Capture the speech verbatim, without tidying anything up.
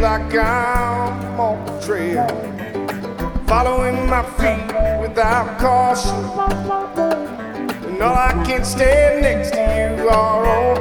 like I'm on the trail, following my feet without caution. And all I can stand next to you are all